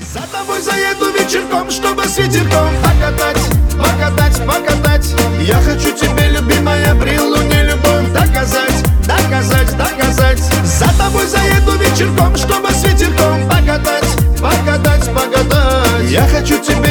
За тобой заеду вечерком, чтобы с ветерком покатать, покатать, покатать. Я хочу тебе, любимая, при луне любовь доказать, доказать, доказать. За тобой заеду вечерком, чтобы с ветерком покатать, покатать, покатать. Я хочу тебе